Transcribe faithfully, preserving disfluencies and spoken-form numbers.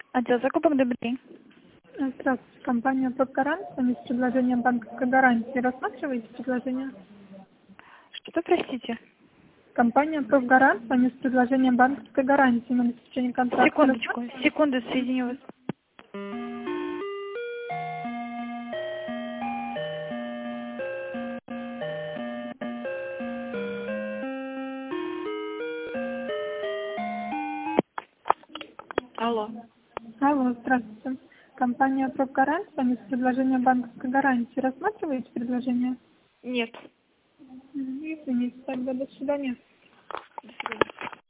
Отдел закупок, добрый день. Здравствуйте, компания «Топ-Гарант». С вами с предложением банковской гарантии. Рассматриваете предложение? Что, простите? Компания «Топ-Гарант». С вами с предложением банковской гарантии на обеспечение контракта. Секундочку, секунду, соединю вас. Алло. Алло, здравствуйте. Компания «Топ-Гарант». С вами с предложением банковской гарантии. Рассматриваете предложение? Нет. М, Извините, тогда до свидания. До свидания.